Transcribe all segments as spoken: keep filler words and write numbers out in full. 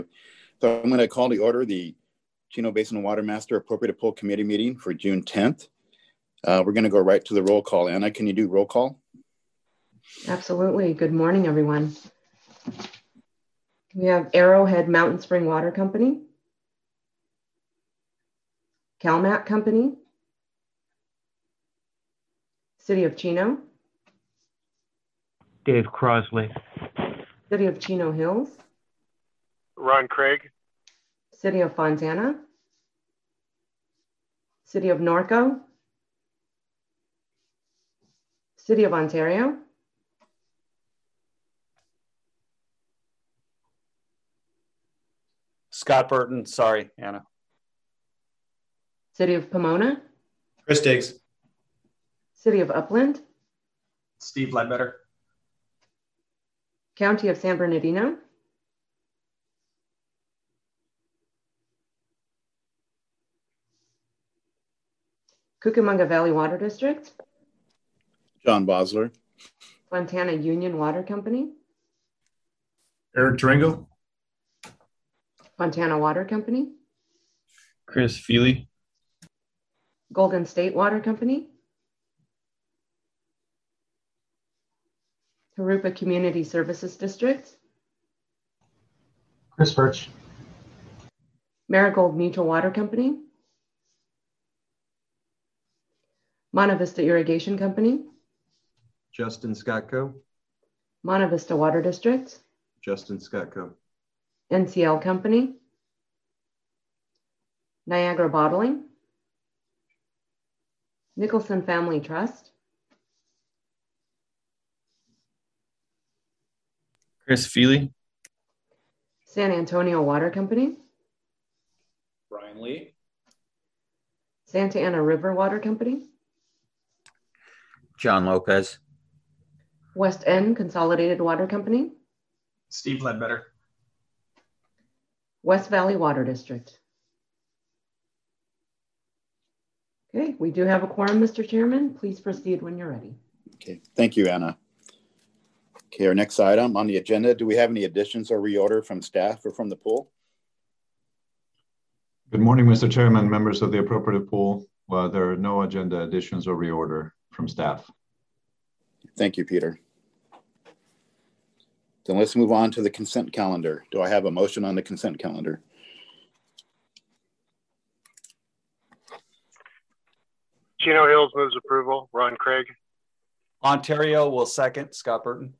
So I'm going to call to order the Chino Basin Water Master Appropriate Pool Committee meeting for June tenth. Uh, we're going to go right to the roll call. Anna, can you do roll call? Absolutely. Good morning, everyone. We have Arrowhead Mountain Spring Water Company, CalMat Company, City of Chino, Dave Crosley, City of Chino Hills, Ron Craig, City of Fontana, City of Norco, City of Ontario, Scott Burton, sorry, Anna. City of Pomona, Chris Diggs, City of Upland, Steve Ledbetter, County of San Bernardino, Cucamonga Valley Water District, John Bosler, Fontana Union Water Company, Eric Durango, Fontana Water Company, Chris Feely, Golden State Water Company, Harupa Community Services District, Chris Birch, Marigold Mutual Water Company, Monte Vista Irrigation Company, Justin Scottco, Monte Vista Water District, Justin Scottco, N C L Company, Niagara Bottling, Nicholson Family Trust, Chris Feely, San Antonio Water Company, Brian Lee, Santa Ana River Water Company, John Lopez, West End Consolidated Water Company, Steve Ledbetter, West Valley Water District. Okay, we do have a quorum, Mister Chairman. Please proceed when you're ready. Okay, thank you, Anna. Okay, our next item on the agenda, do we have any additions or reorder from staff or from the pool? Good morning, Mister Chairman, members of the appropriate pool. Well, there are no agenda additions or reorder from staff. Thank you, Peter. Then let's move on to the consent calendar. Do I have a motion on the consent calendar? Chino Hills moves approval. Ron Craig. Ontario will second, Scott Burton.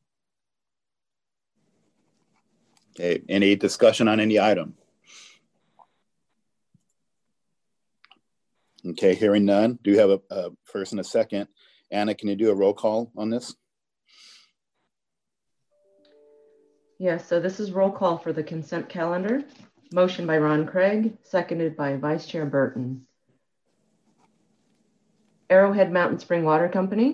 Okay, any discussion on any item? Okay, hearing none. Do you have a, a first and a second? Anna, can you do a roll call on this? Yes, so this is roll call for the consent calendar. Motion by Ron Craig, seconded by Vice Chair Burton. Arrowhead Mountain Spring Water Company,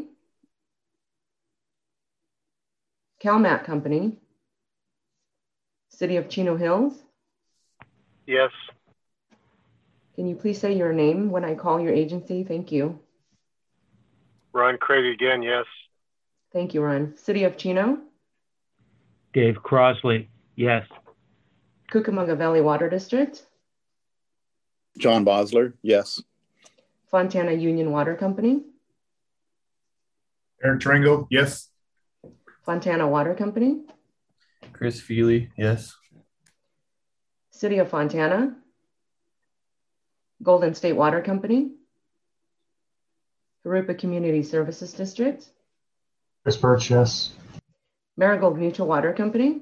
CalMat Company, City of Chino Hills. Yes. Can you please say your name when I call your agency? Thank you. Ron Craig again, yes. Thank you, Ron. City of Chino, Dave Crosley, yes. Cucamonga Valley Water District, John Bosler, yes. Fontana Union Water Company, Eric Durango, yes. Fontana Water Company, Chris Feely, yes. City of Fontana, Golden State Water Company, Harupa Community Services District, Chris Birch, yes. Marigold Mutual Water Company,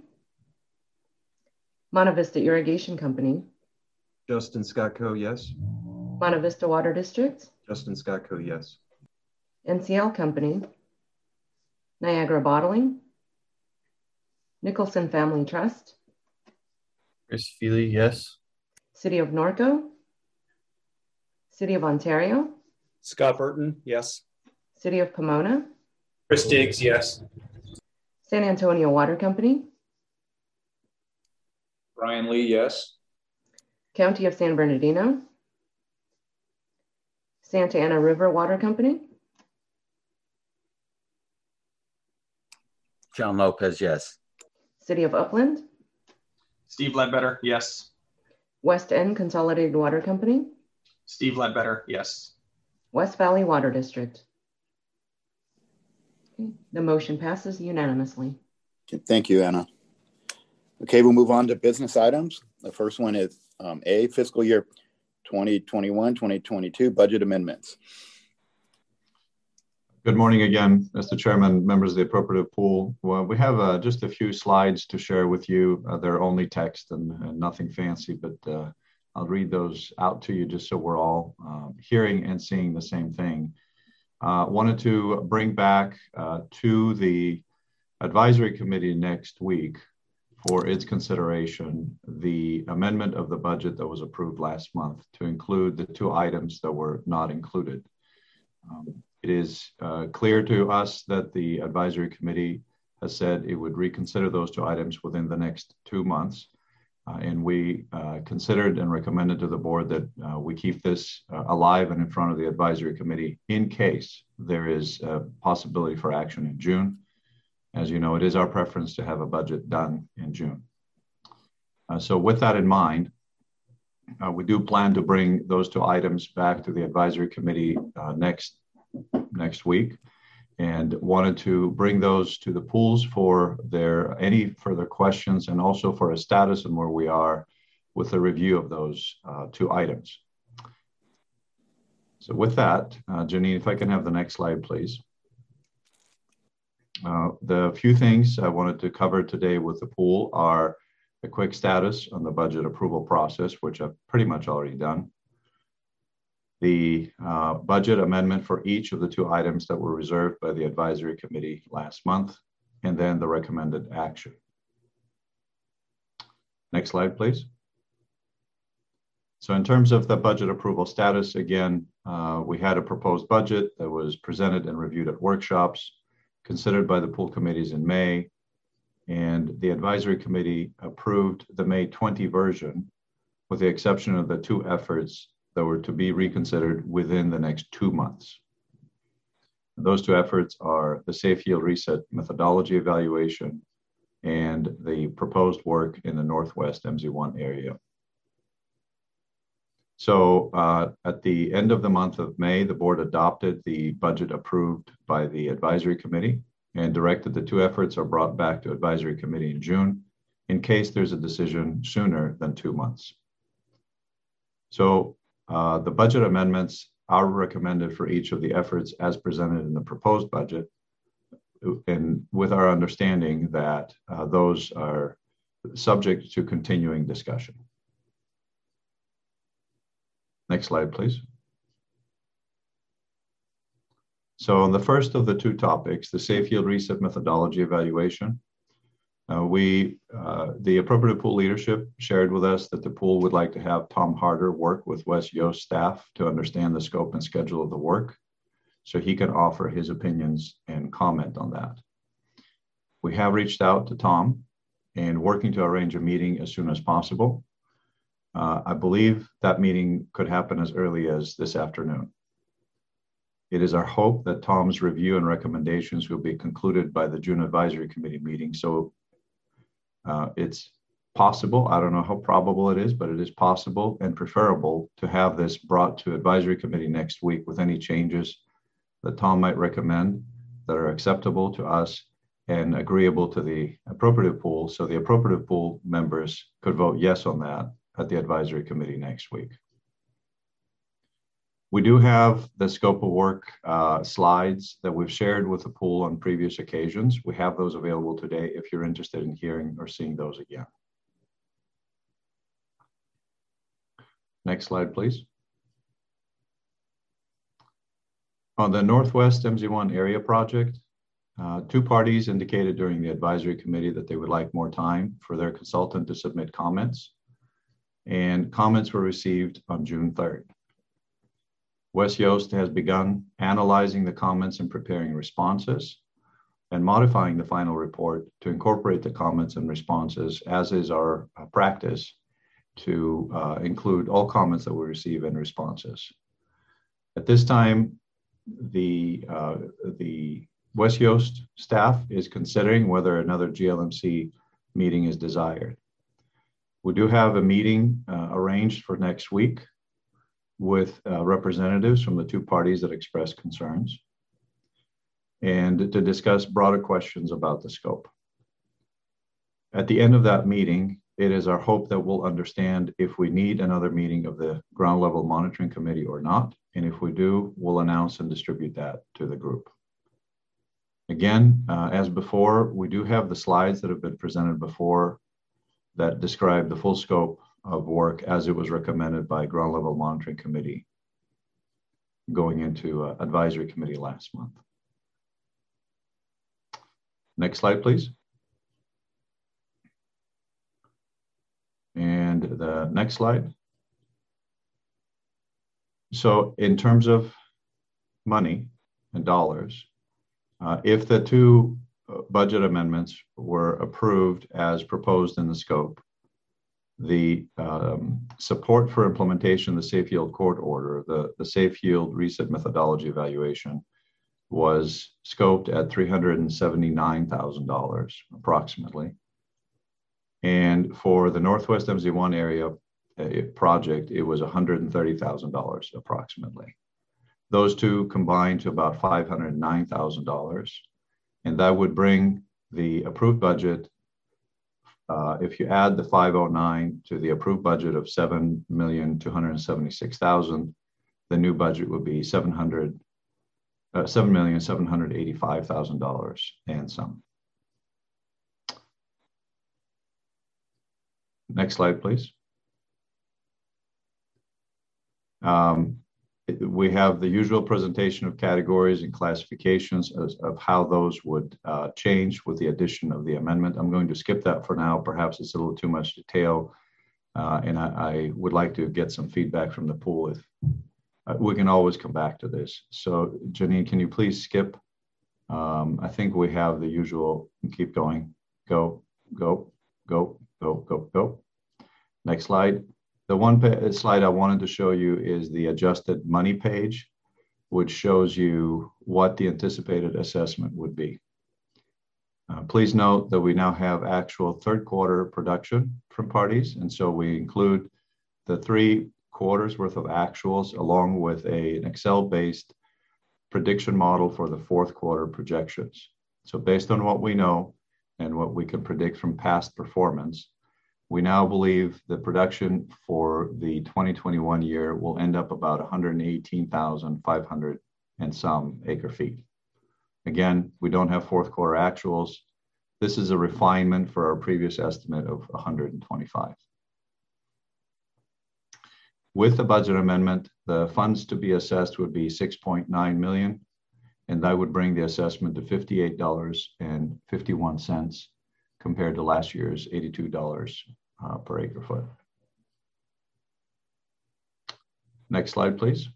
Monte Vista Irrigation Company, Justin Scottco, yes. Monte Vista Water District, Justin Scottco, yes. N C L Company, Niagara Bottling, Nicholson Family Trust, Chris Feely, yes. City of Norco, City of Ontario, Scott Burton, yes. City of Pomona, Chris Diggs, yes. San Antonio Water Company, Brian Lee, yes. County of San Bernardino, Santa Ana River Water Company, John Lopez, yes. City of Upland, Steve Ledbetter, yes. West End Consolidated Water Company, Steve Ledbetter, yes. West Valley Water District. Okay, the motion passes unanimously. Okay, thank you, Anna. Okay, we'll move on to business items. The first one is um, A, fiscal year twenty twenty-one, twenty twenty-two budget amendments. Good morning again, Mister Chairman, members of the appropriate pool. Well, we have uh, just a few slides to share with you. Uh, they're only text and, and nothing fancy, but uh, I'll read those out to you just so we're all uh, hearing and seeing the same thing. Uh, wanted to bring back uh, to the advisory committee next week for its consideration the amendment of the budget that was approved last month to include the two items that were not included. Um, It is uh, clear to us that the advisory committee has said it would reconsider those two items within the next two months. Uh, and we uh, considered and recommended to the board that uh, we keep this uh, alive and in front of the advisory committee in case there is a possibility for action in June. As you know, it is our preference to have a budget done in June. Uh, so with that in mind, uh, we do plan to bring those two items back to the advisory committee uh, next next week, and wanted to bring those to the pools for their any further questions and also for a status and where we are with the review of those uh, two items. So with that, uh, Janine, if I can have the next slide, please. Uh, the few things I wanted to cover today with the pool are a quick status on the budget approval process, which I've pretty much already done. The uh, budget amendment for each of the two items that were reserved by the advisory committee last month, and then the recommended action. Next slide, please. So in terms of the budget approval status, again, uh, we had a proposed budget that was presented and reviewed at workshops, considered by the pool committees in May, and the advisory committee approved the May twentieth version, with the exception of the two efforts that were to be reconsidered within the next two months. And those two efforts are the Safe Yield Reset methodology evaluation and the proposed work in the Northwest M Z one area. So uh, at the end of the month of May, the board adopted the budget approved by the advisory committee and directed the two efforts are brought back to advisory committee in June in case there's a decision sooner than two months. So Uh, the budget amendments are recommended for each of the efforts as presented in the proposed budget, and with our understanding that uh, those are subject to continuing discussion. Next slide, please. So on the first of the two topics, the Safe Yield Reset methodology evaluation, Uh, we, uh, the appropriate pool leadership shared with us that the pool would like to have Tom Harder work with Wes Yost staff to understand the scope and schedule of the work so he can offer his opinions and comment on that. We have reached out to Tom and working to arrange a meeting as soon as possible. Uh, I believe that meeting could happen as early as this afternoon. It is our hope that Tom's review and recommendations will be concluded by the June advisory committee meeting. So Uh, it's possible, I don't know how probable it is, but it is possible and preferable to have this brought to advisory committee next week with any changes that Tom might recommend that are acceptable to us and agreeable to the appropriate pool, so the appropriate pool members could vote yes on that at the advisory committee next week. We do have the scope of work uh, slides that we've shared with the pool on previous occasions. We have those available today if you're interested in hearing or seeing those again. Next slide, please. On the Northwest M Z one area project, uh, two parties indicated during the advisory committee that they would like more time for their consultant to submit comments, and comments were received on June third. Wes Yost has begun analyzing the comments and preparing responses and modifying the final report to incorporate the comments and responses, as is our uh, practice, to uh, include all comments that we receive and responses. At this time, the, uh, the Wes Yost staff is considering whether another G L M C meeting is desired. We do have a meeting uh, arranged for next week with uh, representatives from the two parties that expressed concerns, and to discuss broader questions about the scope. At the end of that meeting, it is our hope that we'll understand if we need another meeting of the ground level monitoring committee or not. And if we do, we'll announce and distribute that to the group. Again, uh, as before, we do have the slides that have been presented before that describe the full scope of work as it was recommended by ground level monitoring committee going into uh, advisory committee last month. Next slide, please. And the next slide. So in terms of money and dollars, uh, if the two budget amendments were approved as proposed in the scope, the um, support for implementation of the Safe Yield Court Order, the, the Safe Yield Reset Methodology Evaluation, was scoped at three hundred seventy-nine thousand dollars approximately. And for the Northwest M Z one area uh, project, it was one hundred thirty thousand dollars approximately. Those two combined to about five hundred nine thousand dollars. And that would bring the approved budget, uh, if you add the five oh nine to the approved budget of seven million two hundred seventy-six thousand, the new budget would be seven hundred, uh, seven million seven hundred eighty-five thousand dollars and some. Next slide, please. Um, we have the usual presentation of categories and classifications as, of how those would uh, change with the addition of the amendment. I'm going to skip that for now. Perhaps it's a little too much detail, uh, and I, I would like to get some feedback from the pool. If uh, we can always come back to this. So Janine, can you please skip? Um, I think we have the usual, keep going, go, go, go, go, go, go. Next slide. The one slide I wanted to show you is the adjusted money page, which shows you what the anticipated assessment would be. Uh, please note that we now have actual third quarter production from parties. And so we include the three quarters worth of actuals along with a, an Excel-based prediction model for the fourth quarter projections. So based on what we know and what we can predict from past performance, we now believe the production for the twenty twenty-one year will end up about one hundred eighteen thousand five hundred and some acre feet. Again, we don't have fourth quarter actuals. This is a refinement for our previous estimate of one hundred twenty-five. With the budget amendment, the funds to be assessed would be six point nine million dollars, and that would bring the assessment to fifty-eight dollars and fifty-one cents compared to last year's eighty-two dollars uh, per acre foot. Next slide, please.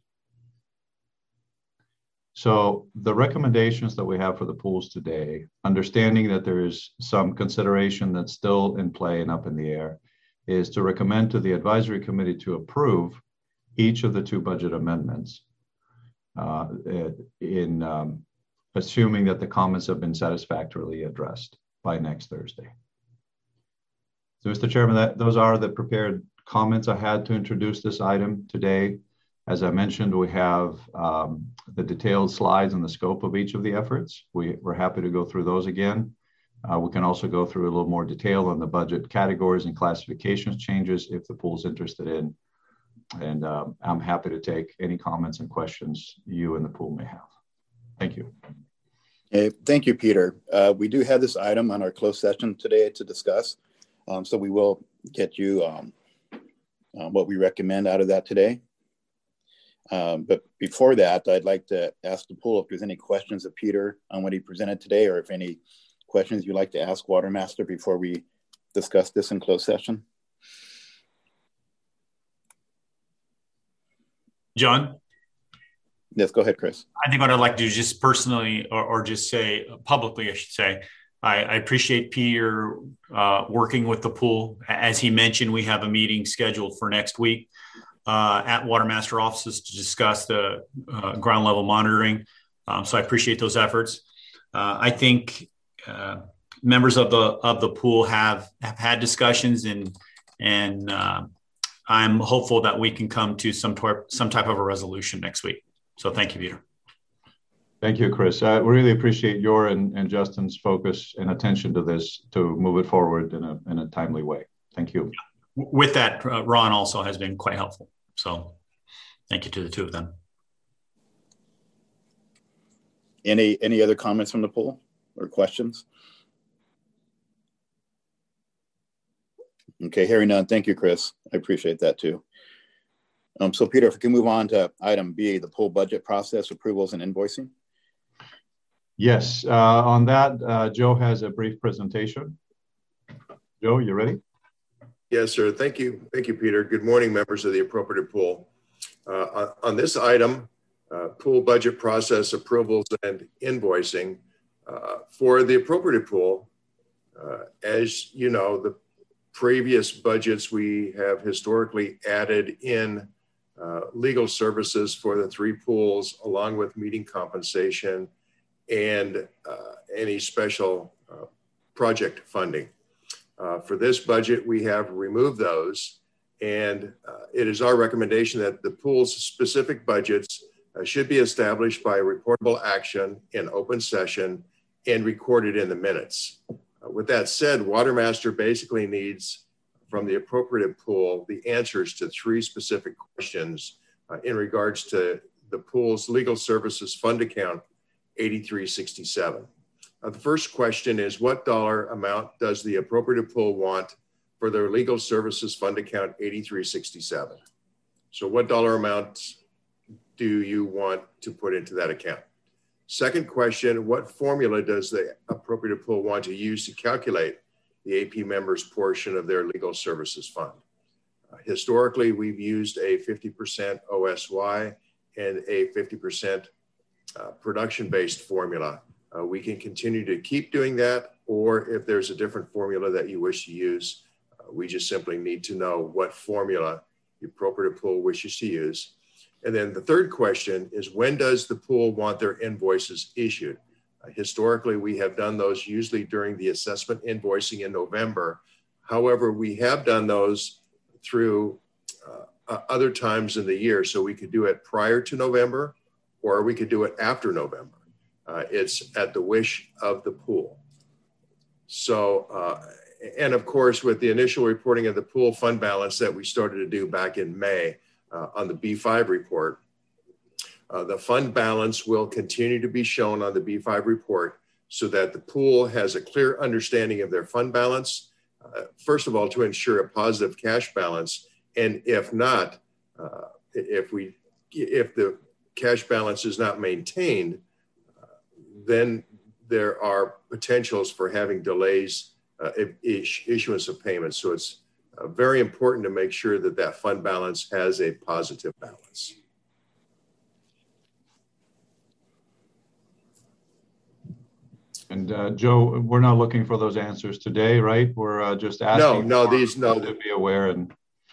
So the recommendations that we have for the pools today, understanding that there is some consideration that's still in play and up in the air, is to recommend to the advisory committee to approve each of the two budget amendments uh, in um, assuming that the comments have been satisfactorily addressed by next Thursday. So, Mister Chairman, that, those are the prepared comments I had to introduce this item today. As I mentioned, we have um, the detailed slides and the scope of each of the efforts. We, we're happy to go through those again. Uh, we can also go through a little more detail on the budget categories and classifications changes if the pool's interested in. And uh, I'm happy to take any comments and questions you and the pool may have. Thank you. Hey, thank you, Peter. Uh, we do have this item on our closed session today to discuss. Um, so we will get you um, uh, what we recommend out of that today. Um, but before that, I'd like to ask the pool if there's any questions of Peter on what he presented today, or if any questions you'd like to ask Watermaster before we discuss this in closed session. John? Yes, go ahead, Chris. I think what I'd like to do is just personally, or, or just say publicly, I should say, I, I appreciate Peter uh, working with the pool. As he mentioned, we have a meeting scheduled for next week uh, at Watermaster offices to discuss the uh, ground level monitoring. Um, so I appreciate those efforts. Uh, I think uh, members of the of the pool have have had discussions and And uh, I'm hopeful that we can come to some, tor- some type of a resolution next week. So thank you, Peter. Thank you, Chris. I really appreciate your and, and Justin's focus and attention to this to move it forward in a, in a timely way. Thank you. With that, uh, Ron also has been quite helpful. So thank you to the two of them. Any, any other comments from the pool or questions? Okay, hearing none. Thank you, Chris. I appreciate that too. Um, so Peter, if we can move on to item B, the pool budget process, approvals and invoicing. Yes, uh, on that, uh, Joe has a brief presentation. Joe, you ready? Yes, sir. Thank you. Thank you, Peter. Good morning, members of the appropriate pool. Uh, on, on this item, uh, pool budget process approvals and invoicing, uh, for the appropriate pool, uh, as you know, the previous budgets we have historically added in uh, legal services for the three pools, along with meeting compensation and uh, any special uh, project funding. Uh, for this budget, we have removed those, and uh, it is our recommendation that the pool's specific budgets uh, should be established by reportable action in open session and recorded in the minutes. Uh, with that said, Watermaster basically needs from the appropriate pool the answers to three specific questions uh, in regards to the pool's legal services fund account eighty-three sixty-seven. Uh, the first question is, what dollar amount does the appropriate pool want for their legal services fund account eighty-three sixty-seven? So what dollar amount do you want to put into that account? Second question, what formula does the appropriate pool want to use to calculate the A P members' portion of their legal services fund? Uh, historically, we've used a fifty percent O S Y and a fifty percent uh, production-based formula. Uh, we can continue to keep doing that, or if there's a different formula that you wish to use, uh, we just simply need to know what formula the appropriate pool wishes to use. And then the third question is, when does the pool want their invoices issued? Uh, historically, we have done those usually during the assessment invoicing in November. However, we have done those through uh, uh, other times in the year. So we could do it prior to November, or we could do it after November. Uh, it's at the wish of the pool. So, uh, and of course, with the initial reporting of the pool fund balance that we started to do back in May uh, on the B five report, uh, the fund balance will continue to be shown on the B five report so that the pool has a clear understanding of their fund balance, uh, first of all, to ensure a positive cash balance. And if not, uh, if we, if the cash balance is not maintained, then there are potentials for having delays uh, ish, issuance of payments. So it's uh, very important to make sure that that fund balance has a positive balance. And uh, Joe, we're not looking for those answers today, right? We're uh, just asking. No, no, these no. To be aware and.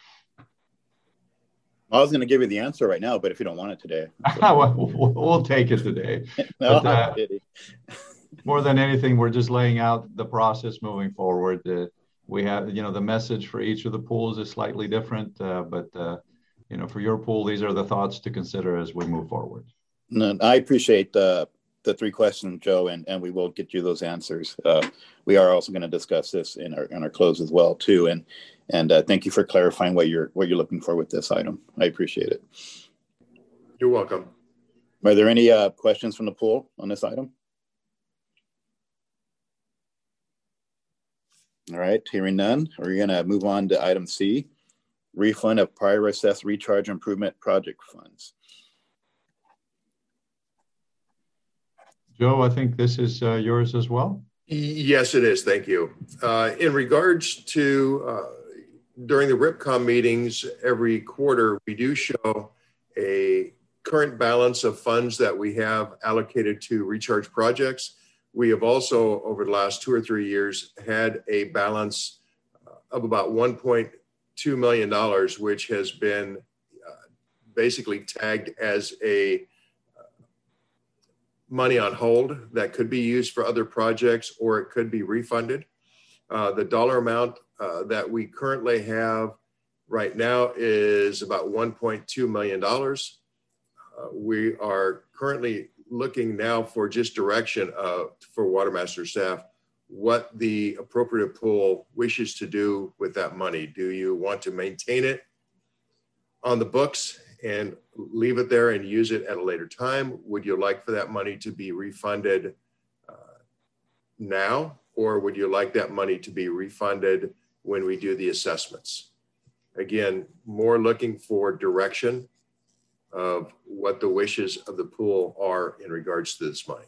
I was going to give you the answer right now, but if you don't want it today, well, we'll take it today. No, but, uh, more than anything, we're just laying out the process moving forward. Uh, we have, you know, the message for each of the pools is slightly different, uh, but uh, you know, for your pool, these are the thoughts to consider as we move forward. No, I appreciate the the three questions, Joe, and and we will get you those answers. Uh, we are also going to discuss this in our in our close as well too, and. And uh, thank you for clarifying what you're what you're looking for with this item. I appreciate it. You're welcome. Are there any uh, questions from the pool on this item? All right, hearing none, we're going to move on to item C, refund of prior assessed recharge improvement project funds. Joe, I think this is uh, yours as well. Yes, it is. Thank you. Uh, in regards to uh, during the RIPCOM meetings every quarter, we do show a current balance of funds that we have allocated to recharge projects. We have also, over the last two or three years, had a balance of about one point two million dollars, which has been uh, basically tagged as a uh, money on hold that could be used for other projects, or it could be refunded. Uh, the dollar amount uh, that we currently have right now is about one point two million dollars. Uh, we are currently looking now for just direction uh, for Watermaster staff, what the appropriate pool wishes to do with that money. Do you want to maintain it on the books and leave it there and use it at a later time? Would you like for that money to be refunded uh, now, or would you like that money to be refunded when we do the assessments? Again, more looking for direction of what the wishes of the pool are in regards to this money.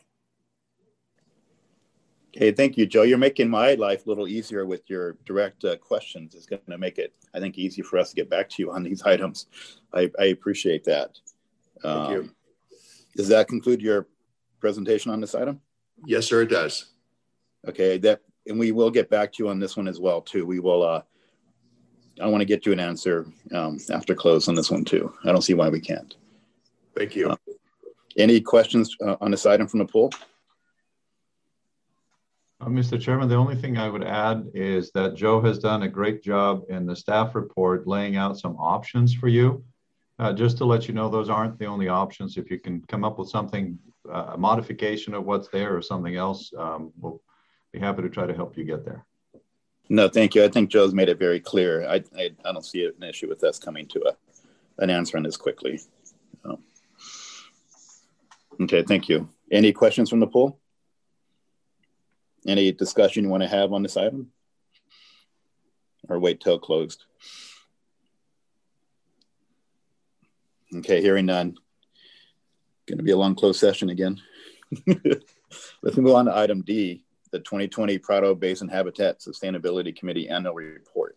Okay, thank you, Joe. You're making my life a little easier with your direct uh, questions. It's going to make it, I think, easy for us to get back to you on these items. I, I appreciate that. Um, Thank you. Does that conclude your presentation on this item? Yes, sir, it does. Okay, that, and we will get back to you on this one as well, too. We will, uh, I want to get you an answer um, after close on this one, too. I don't see why we can't. Thank you. Uh, any questions uh, on this item from the pool? Uh, Mister Chairman, the only thing I would add is that Joe has done a great job in the staff report laying out some options for you. Uh, just to let you know, those aren't the only options. If you can come up with something, uh, a modification of what's there or something else, um, we'll be happy to try to help you get there. No, thank you. I think Joe's made it very clear. I, I, I don't see an issue with us coming to a, an answer on this quickly. So. Okay, thank you. Any questions from the pool? Any discussion you want to have on this item? Or wait till closed? Okay, hearing none. Going to be a long closed session again. Let's move on to item D, the twenty twenty Prado Basin Habitat Sustainability Committee Annual Report.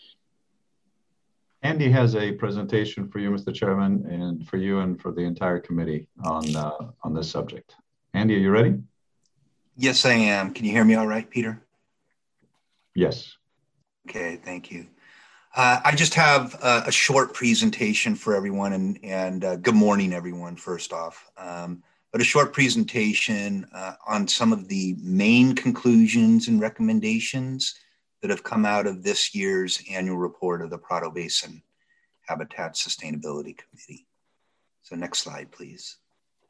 Andy has a presentation for you, Mister Chairman, and for you and for the entire committee on, uh, on this subject. Andy, are you ready? Yes, I am. Can you hear me all right, Peter? Yes. Okay, thank you. Uh, I just have a, a short presentation for everyone, and, and uh, good morning, everyone, first off. Um, but a short presentation uh, on some of the main conclusions and recommendations that have come out of this year's annual report of the Prado Basin Habitat Sustainability Committee. So next slide, please.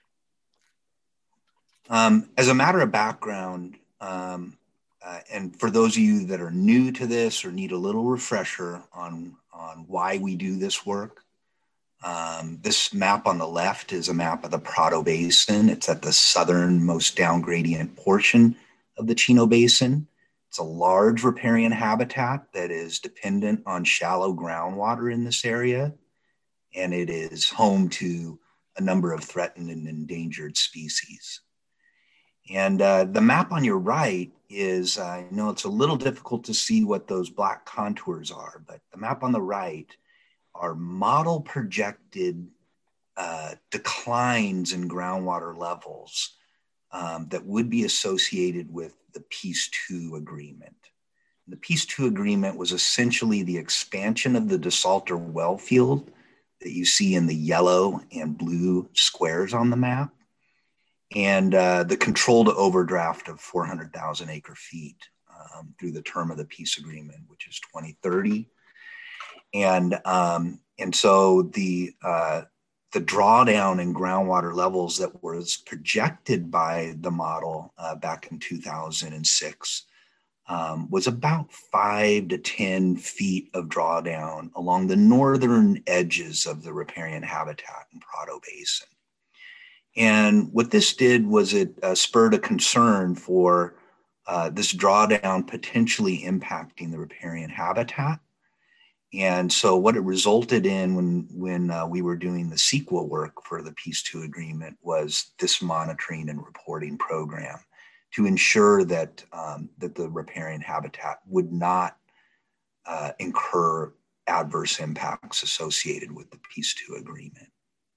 Um, as a matter of background, um, uh, and for those of you that are new to this or need a little refresher on, on why we do this work, um, this map on the left is a map of the Prado Basin. It's at the southernmost down gradient portion of the Chino Basin. It's a large riparian habitat that is dependent on shallow groundwater in this area, and it is home to a number of threatened and endangered species. And uh, the map on your right is, uh, I know it's a little difficult to see what those black contours are, but the map on the right are model projected uh, declines in groundwater levels um, that would be associated with the Peace two agreement. The Peace two agreement was essentially the expansion of the desalter well field that you see in the yellow and blue squares on the map, and uh, the controlled overdraft of four hundred thousand acre feet um, through the term of the peace agreement, which is twenty thirty. And, um, and so the, uh, the drawdown in groundwater levels that was projected by the model uh, back in two thousand six um, was about five to ten feet of drawdown along the northern edges of the riparian habitat in Prado Basin. And what this did was it uh, spurred a concern for uh, this drawdown potentially impacting the riparian habitat. And so what it resulted in when, when uh, we were doing the CEQA work for the Peace two agreement was this monitoring and reporting program to ensure that, um, that the riparian habitat would not uh, incur adverse impacts associated with the Peace two agreement.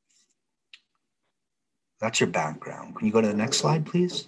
That's your background. Can you go to the next slide, please?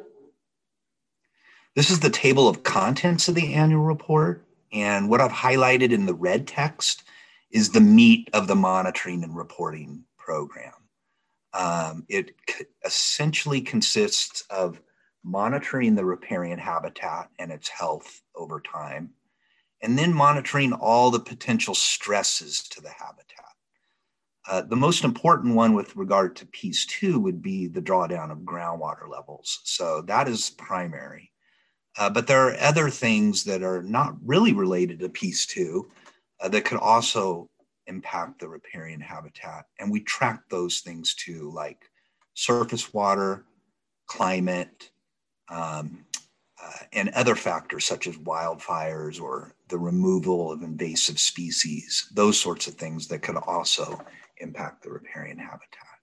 This is the table of contents of the annual report. And what I've highlighted in the red text is the meat of the monitoring and reporting program. Um, it essentially consists of monitoring the riparian habitat and its health over time, and then monitoring all the potential stresses to the habitat. Uh, the most important one with regard to piece two would be the drawdown of groundwater levels. So that is primary. Uh, but there are other things that are not really related to piece two uh, that could also impact the riparian habitat. And we track those things too, like surface water, climate, um, uh, and other factors such as wildfires or the removal of invasive species, those sorts of things that could also impact the riparian habitat.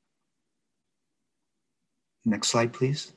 Next slide, please.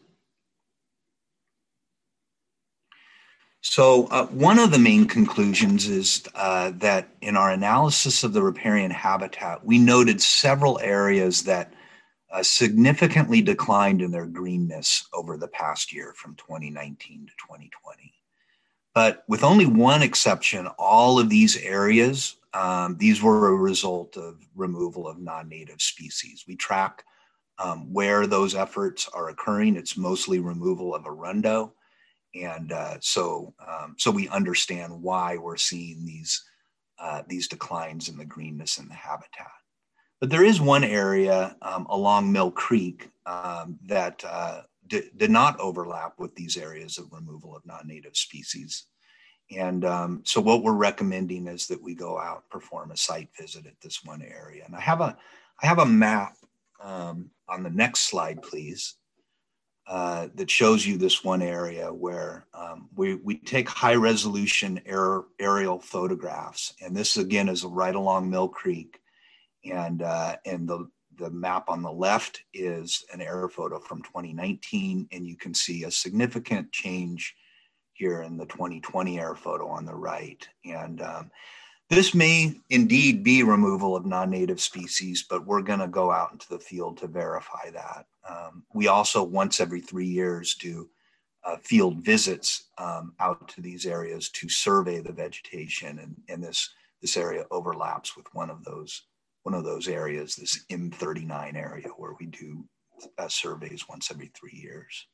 So uh, one of the main conclusions is uh, that in our analysis of the riparian habitat, we noted several areas that uh, significantly declined in their greenness over the past year from twenty nineteen to twenty twenty. But with only one exception, all of these areas, um, these were a result of removal of non-native species. We track um, where those efforts are occurring. It's mostly removal of arundo. And uh, so, um, so we understand why we're seeing these, uh, these declines in the greenness in the habitat. But there is one area um, along Mill Creek um, that uh, d- did not overlap with these areas of removal of non-native species. And um, so what we're recommending is that we go out, perform a site visit at this one area. And I have a, I have a map um, on the next slide, please. Uh, that shows you this one area where um, we, we take high resolution air, aerial photographs. And this again is right along Mill Creek. And, uh, and the, the map on the left is an air photo from twenty nineteen. And you can see a significant change here in the twenty twenty air photo on the right. And um, this may indeed be removal of non-native species, but we're gonna go out into the field to verify that. Um, we also, once every three years, do uh, field visits um, out to these areas to survey the vegetation. And, and this, this area overlaps with one of those, one of those areas, this M thirty-nine area where we do uh, surveys once every three years.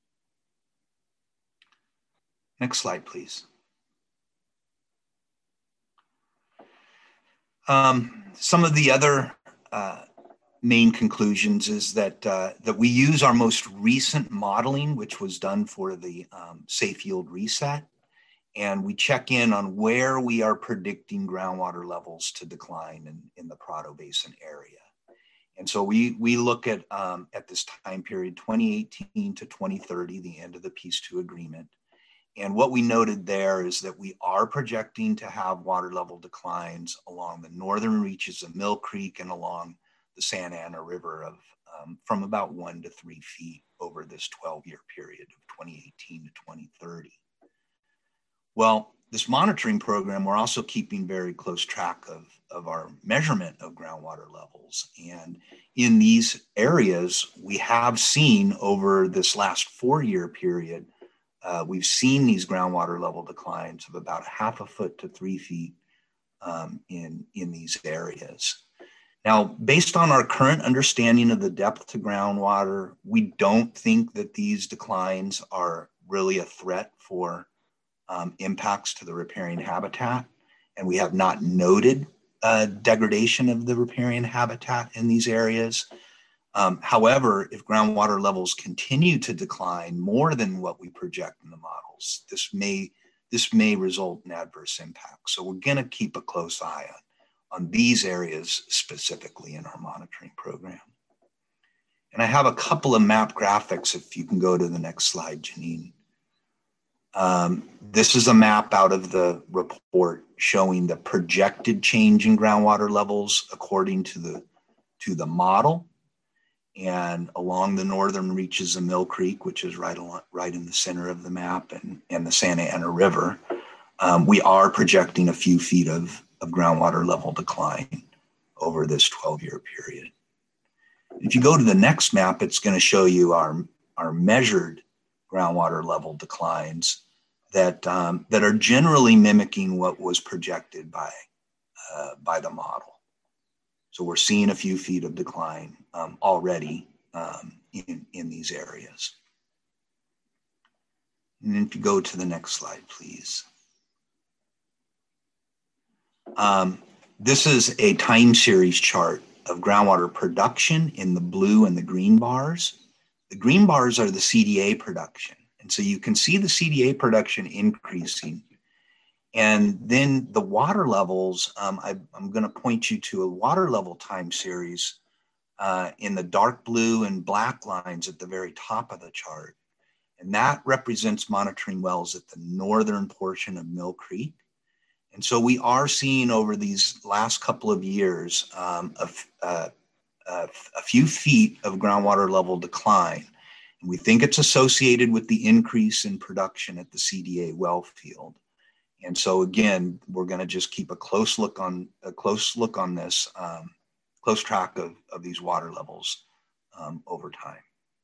Next slide, please. Um, some of the other uh, main conclusions is that uh, that we use our most recent modeling, which was done for the um, Safe Yield Reset, and we check in on where we are predicting groundwater levels to decline in, in the Prado Basin area. And so we we look at um, at this time period, twenty eighteen to twenty thirty, the end of the Piece two agreement. And what we noted there is that we are projecting to have water level declines along the northern reaches of Mill Creek and along the Santa Ana River of um, from about one to three feet over this twelve year period of twenty eighteen to twenty thirty. Well, this monitoring program, we're also keeping very close track of, of our measurement of groundwater levels. And in these areas, we have seen over this last four year period, Uh, we've seen these groundwater level declines of about half a foot to three feet um, in, in these areas. Now, based on our current understanding of the depth to groundwater, we don't think that these declines are really a threat for um, impacts to the riparian habitat. And we have not noted uh, degradation of the riparian habitat in these areas. Um, however, if groundwater levels continue to decline more than what we project in the models, this may, this may result in adverse impacts. So we're gonna keep a close eye on, on these areas specifically in our monitoring program. And I have a couple of map graphics, if you can go to the next slide, Janine. Um, this is a map out of the report showing the projected change in groundwater levels according to the, to the model. And along the northern reaches of Mill Creek, which is right along, right in the center of the map, and, and the Santa Ana River, um, we are projecting a few feet of, of groundwater level decline over this twelve year period. If you go to the next map, it's going to show you our, our measured groundwater level declines that, um, that are generally mimicking what was projected by, uh, by the model. So we're seeing a few feet of decline um, already um, in, in these areas. And then if you go to the next slide, please. Um, this is a time series chart of groundwater production in the blue and the green bars. The green bars are the C D A production. And so you can see the C D A production increasing. And then the water levels, um, I, I'm going to point you to a water level time series uh, in the dark blue and black lines at the very top of the chart. And that represents monitoring wells at the northern portion of Mill Creek. And so we are seeing over these last couple of years um, a, a, a, a few feet of groundwater level decline. And we think it's associated with the increase in production at the C D A well field. And so again, we're going to just keep a close look on a close look on this, um, close track of, of these water levels um, over time.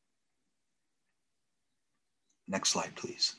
Next slide, please.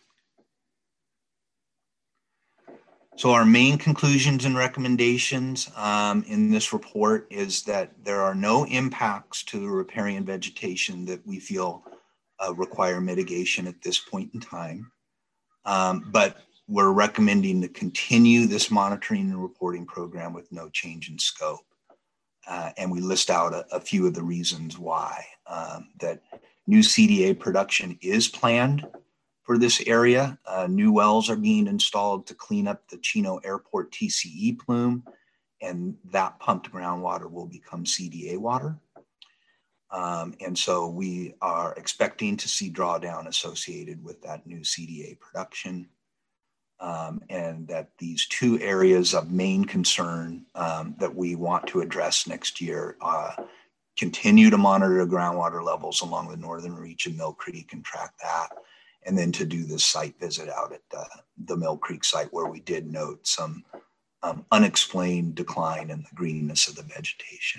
So our main conclusions and recommendations um, in this report is that there are no impacts to riparian vegetation that we feel uh, require mitigation at this point in time. Um, but we're recommending to continue this monitoring and reporting program with no change in scope. Uh, and we list out a, a few of the reasons why. Um, that new C D A production is planned for this area. Uh, new wells are being installed to clean up the Chino Airport T C E plume, and that pumped groundwater will become C D A water. Um, and so we are expecting to see drawdown associated with that new C D A production. Um, and that these two areas of main concern um, that we want to address next year uh, continue to monitor groundwater levels along the northern reach of Mill Creek and track that, and then to do this site visit out at uh, the Mill Creek site where we did note some um, unexplained decline in the greenness of the vegetation.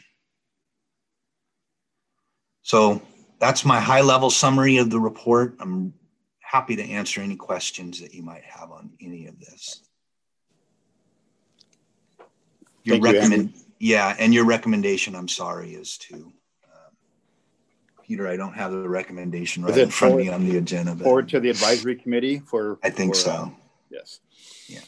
So that's my high level summary of the report. I'm happy to answer any questions that you might have on any of this. Your recommend, yeah, and your recommendation, I'm sorry, is to, um, Peter, I don't have the recommendation right in front of me on the agenda. But forward to the advisory committee for? I think for, so. Um, yes. Yeah.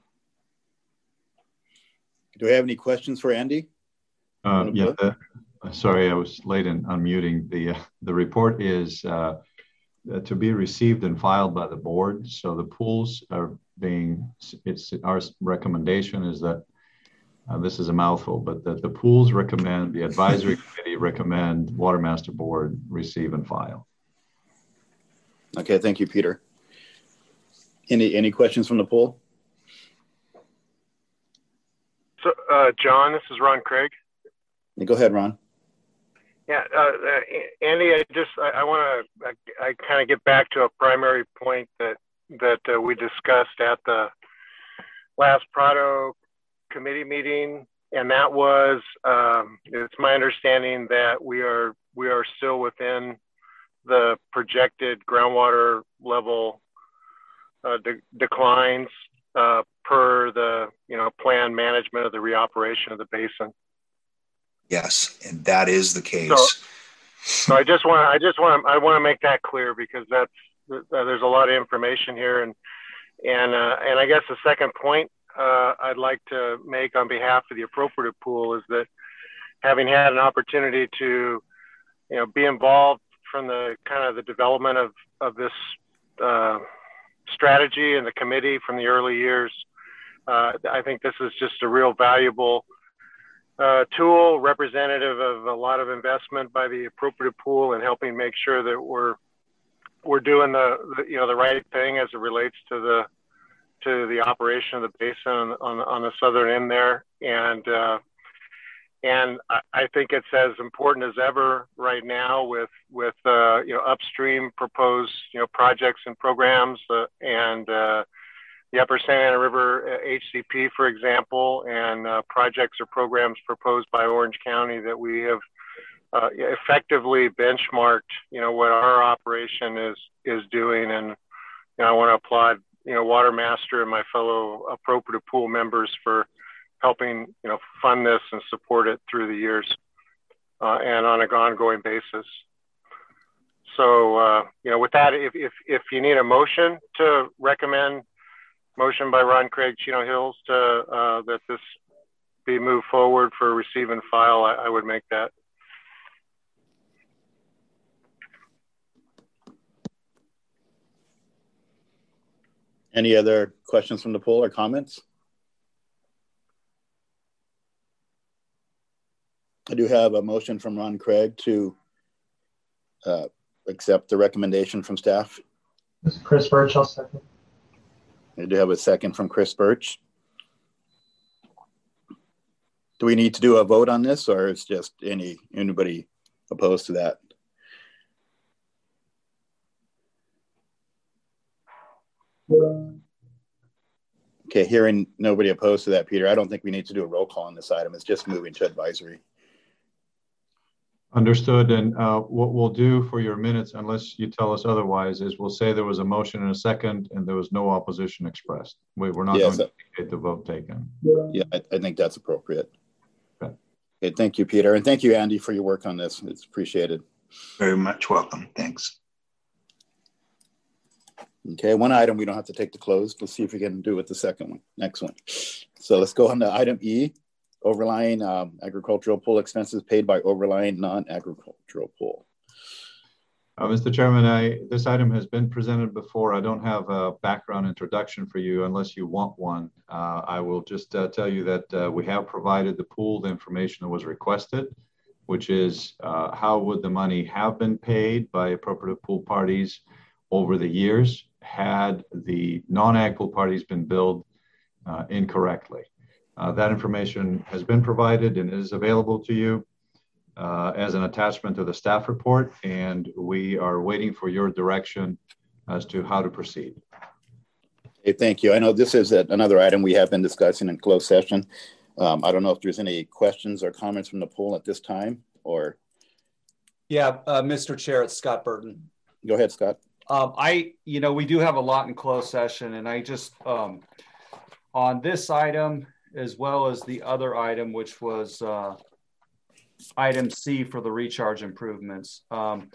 Do we have any questions for Andy? Uh, yeah. The, sorry, I was late in unmuting. The uh, the report is uh, Uh, to be received and filed by the board. So the pools are being, it's our recommendation is that, uh, this is a mouthful, but that the pools recommend, the advisory committee recommend Water Master Board receive and file. Okay, thank you, Peter. Any, any questions from the pool? So, uh, John, this is Ron Craig. Yeah, go ahead, Ron. Yeah, uh, uh, Andy, I just I, I want to I, I kind of get back to a primary point that that uh, we discussed at the last Prado committee meeting, and that was um, it's my understanding that we are we are still within the projected groundwater level uh, de declines uh, per the you know planned management of the reoperation of the basin. Yes, and that is the case. So, so I just want to, I just want to, I want to make that clear because that's, uh, there's a lot of information here, and and uh, and I guess the second point uh, I'd like to make on behalf of the appropriate pool is that having had an opportunity to, you know, be involved from the kind of the development of of this uh, strategy and the committee from the early years, uh, I think this is just a real valuable Uh, tool representative of a lot of investment by the appropriate pool and helping make sure that we're we're doing the, the you know the right thing as it relates to the to the operation of the basin on on, on the southern end there, and uh, and I, I think it's as important as ever right now with with uh, you know upstream proposed you know projects and programs uh, and uh, the Upper Santa Ana River H C P, for example, and uh, projects or programs proposed by Orange County that we have uh, effectively benchmarked, you know, what our operation is is doing. And you know, I want to applaud, you know, Water Master and my fellow appropriate pool members for helping, you know, fund this and support it through the years uh, and on an ongoing basis. So, uh, you know, with that, if, if, if you need a motion to recommend, motion by Ron Craig, Chino Hills, to uh, that this be moved forward for receive and file, I, I would make that. Any other questions from the pool or comments? I do have a motion from Ron Craig to uh, accept the recommendation from staff. This is Chris Birch, I'll second. I do have a second from Chris Birch. Do we need to do a vote on this, or is just any anybody opposed to that? Okay, hearing nobody opposed to that, Peter, I don't think we need to do a roll call on this item. It's just moving to advisory. Understood. And uh, what we'll do for your minutes, unless you tell us otherwise, is we'll say there was a motion and a second and there was no opposition expressed. We, we're not yes, going to indicate the vote taken. Yeah, I, I think that's appropriate. Okay. Okay, thank you, Peter. And thank you, Andy, for your work on this. It's appreciated. Very much welcome. Thanks. Okay, one item we don't have to take to close. Let's see if we can do it the second one, next one. So let's go on to item E, overlying um, agricultural pool expenses paid by overlying non-agricultural pool. Uh, Mister Chairman, I, this item has been presented before. I don't have a background introduction for you unless you want one. Uh, I will just uh, tell you that uh, we have provided the pool the information that was requested, which is uh, how would the money have been paid by appropriate pool parties over the years had the non-ag pool parties been billed uh, incorrectly. Uh, that information has been provided and is available to you uh, as an attachment to the staff report, and we are waiting for your direction as to how to proceed. Okay, thank you. I know this is another item we have been discussing in closed session. Um, I don't know if there's any questions or comments from the pool at this time, or? Yeah, uh, Mister Chair, it's Scott Burton. Go ahead, Scott. Um, I, you know, we do have a lot in closed session, and I just, um, on this item, as well as the other item, which was uh, item C for the recharge improvements. Um,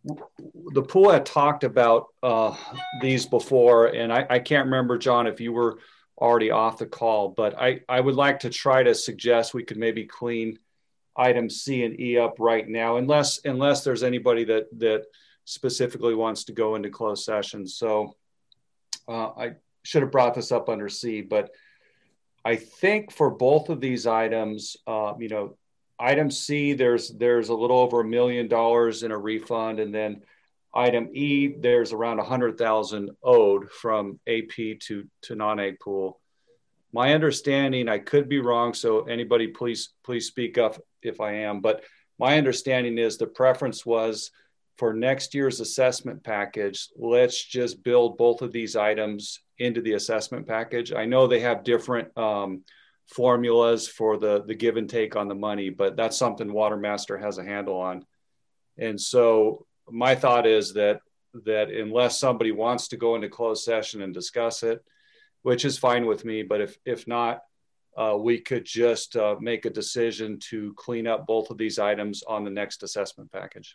the pool had talked about uh, these before, and I, I can't remember, John, if you were already off the call, but I, I would like to try to suggest we could maybe clean item C and E up right now, unless unless there's anybody that that specifically wants to go into closed session. So uh, I should have brought this up under C, but I think for both of these items, uh, you know, item C, there's there's a little over a million dollars in a refund, and then item E, there's around a hundred thousand owed from A P to to non-ag pool. My understanding, I could be wrong, so anybody please please speak up if I am, but my understanding is the preference was for next year's assessment package, let's just build both of these items into the assessment package. I know they have different um, formulas for the, the give and take on the money, but that's something Watermaster has a handle on. And so my thought is that, that unless somebody wants to go into closed session and discuss it, which is fine with me, but if, if not, uh, we could just uh, make a decision to clean up both of these items on the next assessment package.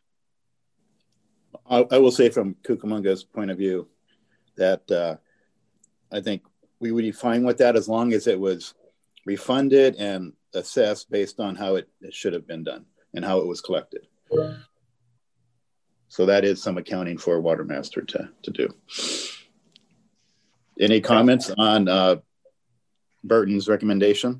I, I will say from Cucamonga's point of view that uh, I think we would be fine with that as long as it was refunded and assessed based on how it, it should have been done and how it was collected. Yeah. So that is some accounting for Watermaster to, to do. Any comments on uh, Burton's recommendation?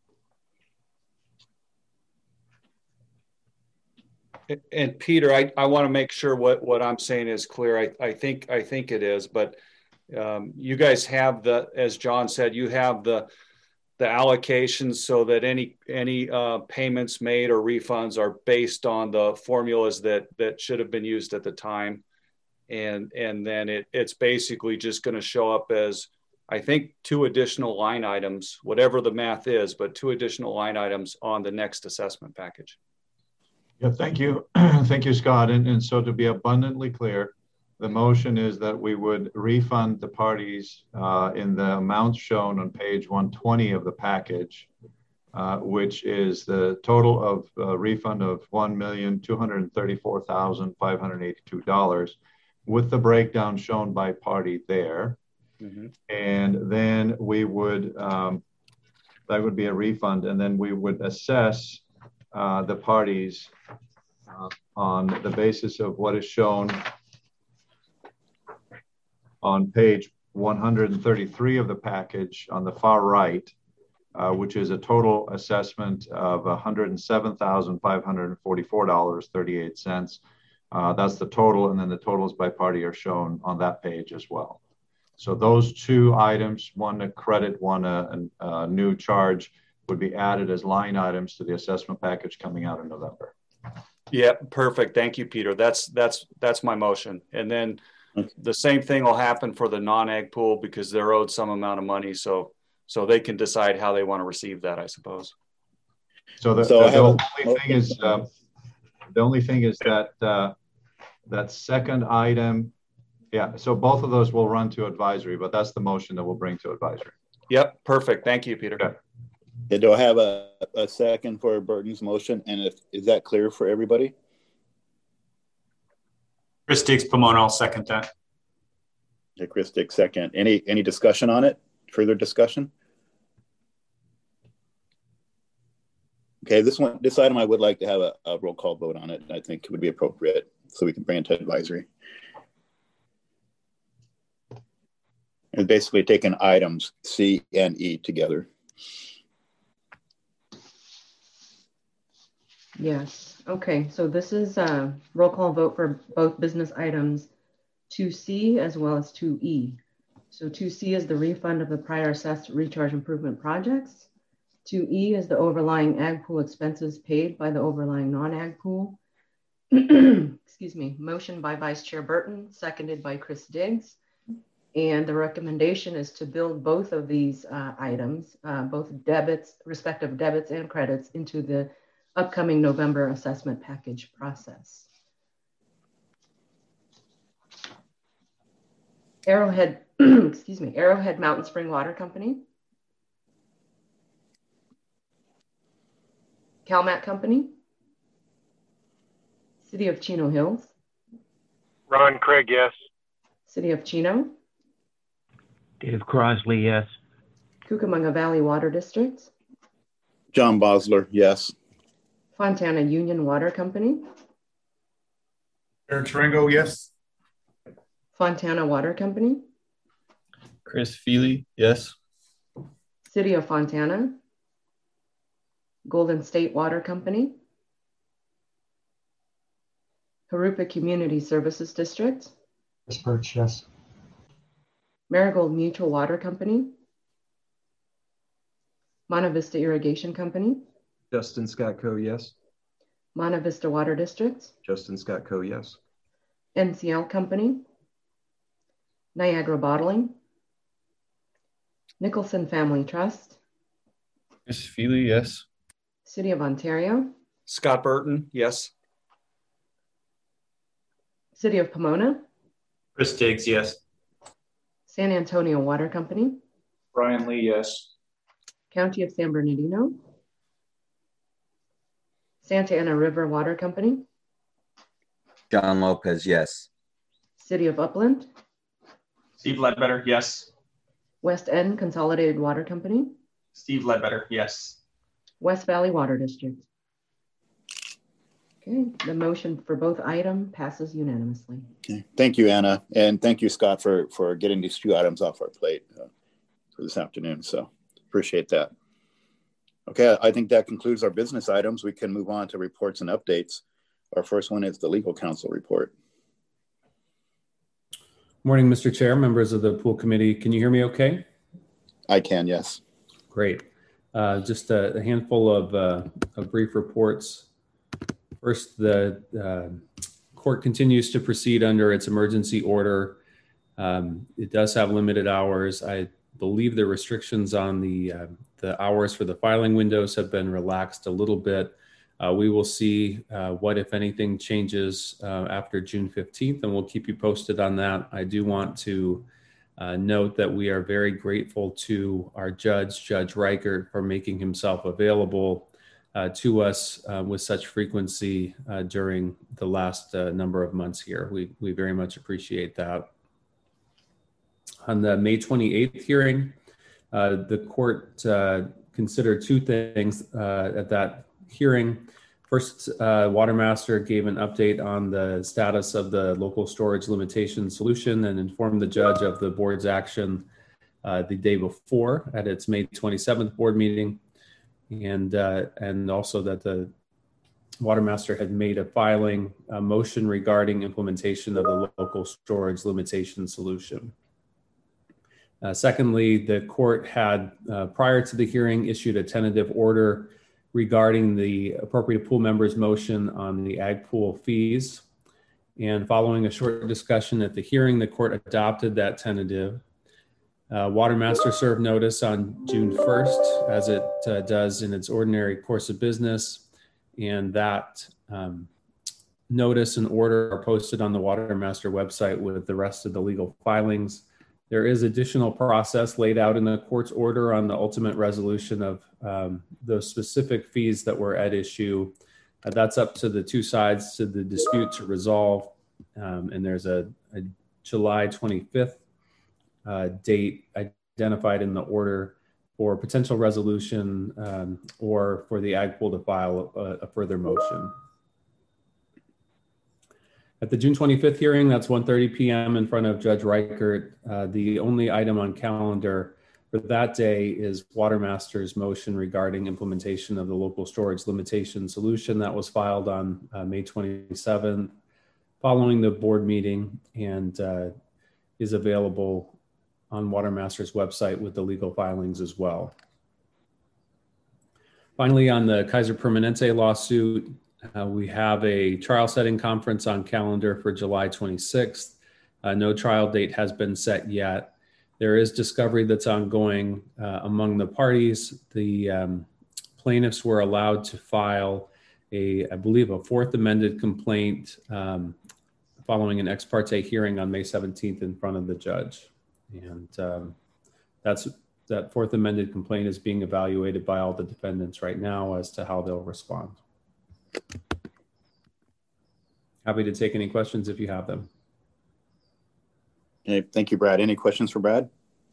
And Peter, I, I want to make sure what, what I'm saying is clear. I, I think I think it is, but um, you guys have the, as John said, you have the the allocations so that any any uh, payments made or refunds are based on the formulas that that should have been used at the time, and and then it it's basically just going to show up as, I think, two additional line items, whatever the math is, but two additional line items on the next assessment package. Yeah, thank you. Thank you, Scott. And, and so to be abundantly clear, the motion is that we would refund the parties uh, in the amounts shown on page one twenty of the package, uh, which is the total of uh, refund of one million two hundred thirty-four thousand five hundred eighty-two dollars with the breakdown shown by party there. Mm-hmm. And then we would um, that would be a refund. And then we would assess uh, the parties uh, on the basis of what is shown on page one hundred thirty-three of the package on the far right, uh, which is a total assessment of one hundred seven thousand five hundred forty-four dollars and thirty-eight cents. Uh, that's the total, and then the totals by party are shown on that page as well. So those two items, one a credit, one a, a, a new charge, would be added as line items to the assessment package coming out in November. Yeah, perfect. Thank you, Peter. That's that's that's my motion. And then the same thing will happen for the non-ag pool because they're owed some amount of money, so so they can decide how they want to receive that, I suppose. So the, so the, the only a, thing is uh, the only thing is that uh, that second item, yeah. So both of those will run to advisory, but that's the motion that we'll bring to advisory. Yep, perfect. Thank you, Peter. Okay. Yeah, do I have a, a second for Burton's motion? And if, is that clear for everybody? Chris Diggs-Pomona, I'll second that. Yeah, Chris Diggs, second. Any any discussion on it? Further discussion? Okay, this one, this item, I would like to have a, a roll call vote on it. I think it would be appropriate, so we can bring it to advisory. And basically taking items C and E together. Yes. Okay. So this is a roll call vote for both business items two C as well as two E. So two C is the refund of the prior assessed recharge improvement projects. two E is the overlying ag pool expenses paid by the overlying non-ag pool. Excuse me. Motion by Vice Chair Burton, seconded by Chris Diggs. And the recommendation is to build both of these uh, items, uh, both debits, respective debits and credits, into the upcoming November assessment package process. Arrowhead, excuse me, Arrowhead Mountain Spring Water Company, CalMat Company, City of Chino Hills, Ron Craig, yes. City of Chino, Dave Crossley, yes. Cucamonga Valley Water District, John Bosler, yes. Fontana Union Water Company, Eric Tarango, yes. Fontana Water Company, Chris Feely, yes. City of Fontana, Golden State Water Company, Harupa Community Services District, Chris Birch, yes. Marigold Mutual Water Company, Monte Vista Irrigation Company, Justin Scott Coe, yes. Monte Vista Water District, Justin Scott Coe, yes. N C L Company, Niagara Bottling, Nicholson Family Trust, Chris Feely, yes. City of Ontario, Scott Burton, yes. City of Pomona, Chris Diggs, yes. San Antonio Water Company, Brian Lee, yes. County of San Bernardino, Santa Ana River Water Company, John Lopez, yes. City of Upland, Steve Ledbetter, yes. West End Consolidated Water Company, Steve Ledbetter, yes. West Valley Water District. Okay, the motion for both items passes unanimously. Okay. Thank you, Anna. And thank you, Scott, for, for getting these two items off our plate uh, for this afternoon. So appreciate that. Okay, I think that concludes our business items. We can move on to reports and updates. Our first one is the legal counsel report. Morning, Mister Chair, members of the pool committee. Can you hear me okay? I can, yes. Great. Uh, just a, a handful of, uh, of brief reports. First, the uh, court continues to proceed under its emergency order. Um, it does have limited hours. I believe the restrictions on the, uh, the hours for the filing windows have been relaxed a little bit. Uh, we will see uh, what, if anything, changes uh, after June fifteenth, and we'll keep you posted on that. I do want to uh, note that we are very grateful to our judge, Judge Reichert, for making himself available uh, to us uh, with such frequency uh, during the last uh, number of months here. We, we very much appreciate that. On the May twenty-eighth hearing, uh, the court uh, considered two things uh, at that hearing. First, uh, Watermaster gave an update on the status of the local storage limitation solution and informed the judge of the board's action uh, the day before at its May twenty-seventh board meeting, and uh, and also that the Watermaster had made a filing a motion regarding implementation of the local storage limitation solution. Uh, secondly, the court had, uh, prior to the hearing, issued a tentative order regarding the appropriate pool members' motion on the ag pool fees. And following a short discussion at the hearing, the court adopted that tentative. Uh, Watermaster served notice on June first, as it uh, does in its ordinary course of business. And that um, notice and order are posted on the Watermaster website with the rest of the legal filings. There is additional process laid out in the court's order on the ultimate resolution of um, those specific fees that were at issue. Uh, that's up to the two sides to the dispute to resolve. Um, and there's a, a July twenty-fifth uh, date identified in the order for potential resolution um, or for the ag pool to file a, a further motion. At the June twenty-fifth hearing, that's one thirty p m in front of Judge Reichert. Uh, the only item on calendar for that day is Watermaster's motion regarding implementation of the local storage limitation solution that was filed on uh, May twenty-seventh following the board meeting and uh, is available on Watermaster's website with the legal filings as well. Finally, on the Kaiser Permanente lawsuit, Uh, we have a trial setting conference on calendar for July twenty-sixth. Uh, no trial date has been set yet. There is discovery that's ongoing uh, among the parties. The um, plaintiffs were allowed to file a, I believe, a fourth amended complaint um, following an ex parte hearing on May seventeenth in front of the judge. And um, that's that fourth amended complaint is being evaluated by all the defendants right now as to how they'll respond. Happy to take any questions if you have them. Okay, thank you, Brad. Any questions for Brad?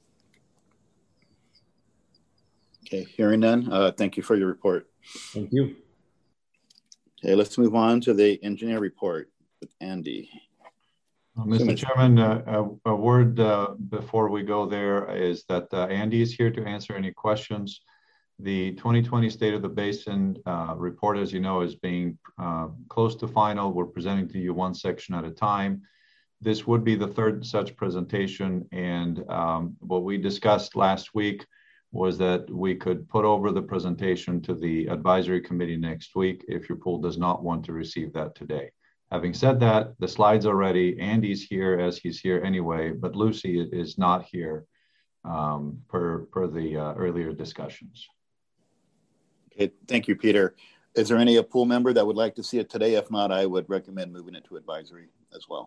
Okay, hearing none, uh, thank you for your report. Thank you. Okay, let's move on to the engineer report with Andy. Uh, Mister Chairman, uh, a, a word uh, before we go there is that uh, Andy is here to answer any questions. The twenty twenty State of the Basin uh, report, as you know, is being uh, close to final. We're presenting to you one section at a time. This would be the third such presentation. And um, what we discussed last week was that we could put over the presentation to the advisory committee next week if your pool does not want to receive that today. Having said that, the slides are ready. Andy's here as he's here anyway, but Lucy is not here um, per, per the uh, earlier discussions. Okay, thank you, Peter. Is there any pool member that would like to see it today? If not, I would recommend moving it to advisory as well.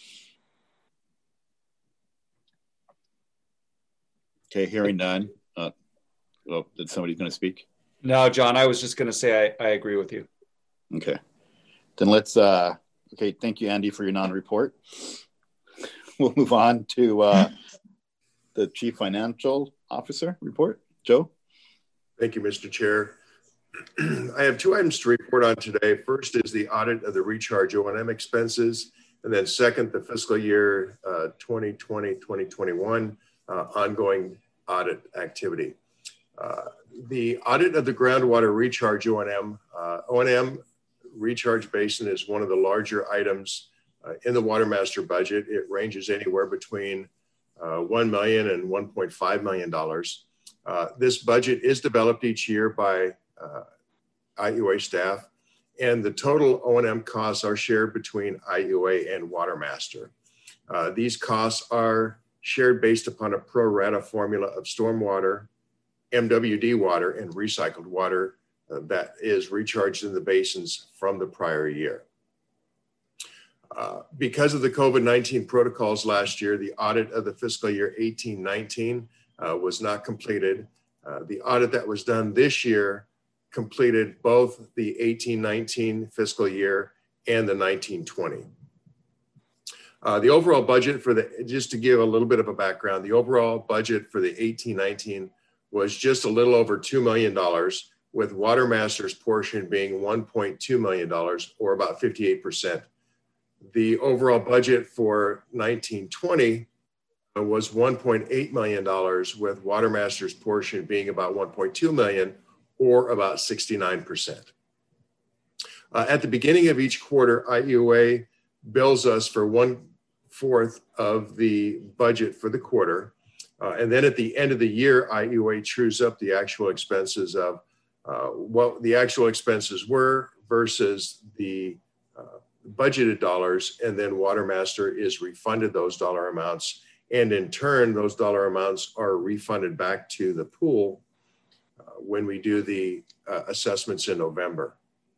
Okay, hearing none. Uh, well, did somebody going to speak? No, John, I was just going to say I, I agree with you. Okay, then let's, uh, okay, thank you, Andy, for your non-report. We'll move on to uh, the Chief Financial Officer report. Joe? Thank you, Mister Chair. I have two items to report on today. First is the audit of the recharge O and M expenses. And then second, the fiscal year uh, twenty twenty, twenty twenty-one uh, ongoing audit activity. Uh, the audit of the groundwater recharge O and M. Uh, O and M recharge basin is one of the larger items uh, in the Watermaster budget. It ranges anywhere between uh, one million dollars and one point five million dollars. Uh, this budget is developed each year by uh, I U A staff, and the total O and M costs are shared between I U A and Watermaster. Uh, these costs are shared based upon a pro rata formula of stormwater, M W D water, and recycled water uh, that is recharged in the basins from the prior year. Uh, because of the COVID nineteen protocols last year, the audit of the fiscal year eighteen nineteen uh, was not completed. Uh, the audit that was done this year completed both the eighteen nineteen fiscal year and the nineteen twenty. Uh, the overall budget for the, just to give a little bit of a background, the overall budget for the eighteen nineteen was just a little over two million dollars, with Watermaster's portion being one point two million dollars, or about fifty-eight percent. The overall budget for nineteen twenty was one point eight million dollars, with Watermaster's portion being about one point two million dollars, or about sixty-nine percent. Uh, at the beginning of each quarter, I E O A bills us for one fourth of the budget for the quarter. Uh, and then at the end of the year, I E O A trues up the actual expenses of uh, what the actual expenses were versus the uh, budgeted dollars. And then Watermaster is refunded those dollar amounts. And in turn, those dollar amounts are refunded back to the pool uh, when we do the uh, assessments in November.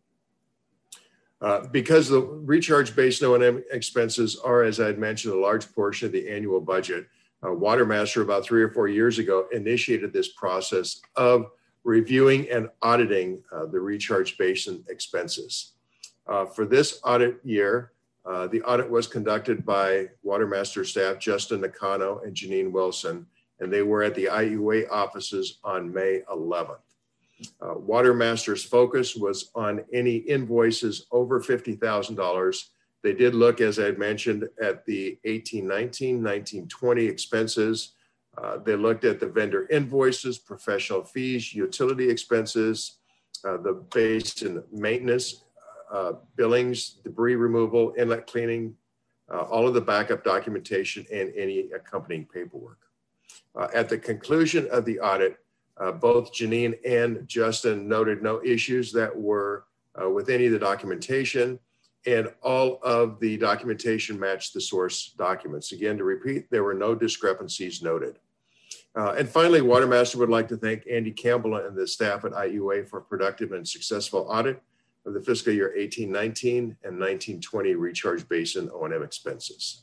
Uh, because the recharge-based O and M expenses are, as I had mentioned, a large portion of the annual budget, uh, Watermaster about three or four years ago initiated this process of reviewing and auditing uh, the recharge-based expenses. Uh, for this audit year, uh, the audit was conducted by Watermaster staff Justin Nakano and Janine Wilson, and they were at the I E O A offices on May eleventh. Uh, Watermaster's focus was on any invoices over fifty thousand dollars. They did look, as I had mentioned, at the eighteen nineteen, nineteen twenty expenses. Uh, they looked at the vendor invoices, professional fees, utility expenses, uh, the base and maintenance, uh, billings, debris removal, inlet cleaning, uh, all of the backup documentation, and any accompanying paperwork. Uh, at the conclusion of the audit, Uh, both Janine and Justin noted no issues that were uh, with any of the documentation, and all of the documentation matched the source documents. Again, to repeat, there were no discrepancies noted. Uh, and finally, Watermaster would like to thank Andy Campbell and the staff at I E O A for a productive and successful audit of the fiscal year eighteen nineteen and nineteen twenty recharge basin O and M expenses.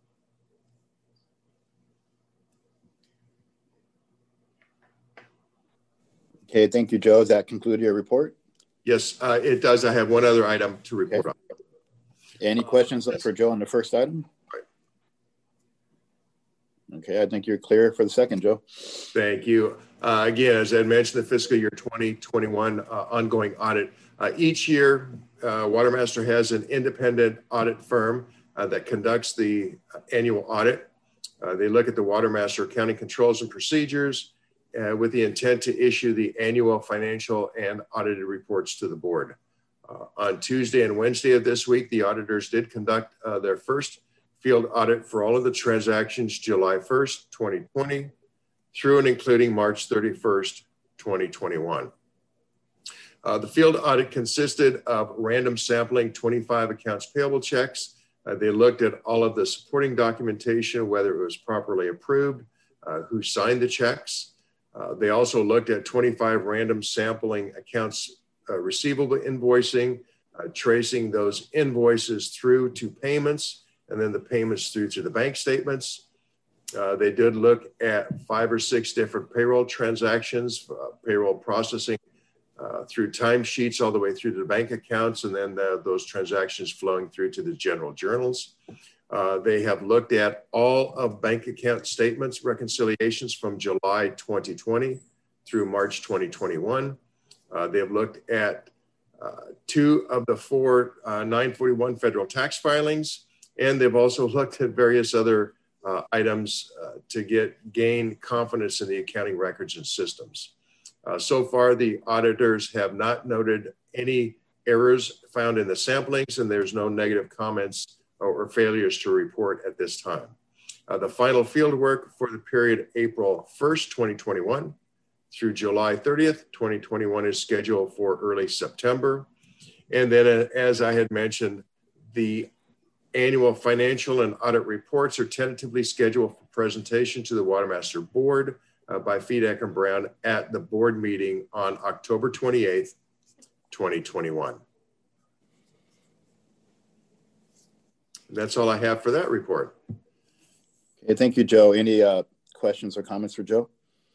Okay, thank you, Joe. Does that conclude your report? Yes, uh, it does. I have one other item to report okay. on. Any questions uh, for Joe on the first item? Okay, I think you're clear for the second, Joe. Thank you. Uh, again, as I mentioned, the fiscal year twenty twenty-one uh, ongoing audit. Uh, each year, uh, Watermaster has an independent audit firm uh, that conducts the annual audit. Uh, they look at the Watermaster accounting controls and procedures, Uh, with the intent to issue the annual financial and audited reports to the board. Uh, on Tuesday and Wednesday of this week, the auditors did conduct uh, their first field audit for all of the transactions July first, twenty twenty, through and including March thirty-first, twenty twenty-one. Uh, the field audit consisted of random sampling twenty-five accounts payable checks. Uh, they looked at all of the supporting documentation, whether it was properly approved, uh, who signed the checks. Uh, they also looked at twenty-five random sampling accounts uh, receivable invoicing, uh, tracing those invoices through to payments, and then the payments through to the bank statements. Uh, they did look at five or six different payroll transactions, uh, payroll processing uh, through timesheets all the way through to the bank accounts, and then the, those transactions flowing through to the general journals. Uh, they have looked at all of bank account statements, reconciliations from July twenty twenty through March twenty twenty-one. Uh, they have looked at uh, two of the four uh, nine forty-one federal tax filings, and they've also looked at various other uh, items uh, to get gain confidence in the accounting records and systems. Uh, so far, the auditors have not noted any errors found in the samplings, and there's no negative comments or failures to report at this time. Uh, the final field work for the period April first, twenty twenty-one through July thirtieth, twenty twenty-one is scheduled for early September. And then uh, as I had mentioned, the annual financial and audit reports are tentatively scheduled for presentation to the Watermaster board uh, by Fedak and Brown at the board meeting on October twenty-eighth, twenty twenty-one. That's all I have for that report. Okay, thank you, Joe. Any uh, questions or comments for Joe?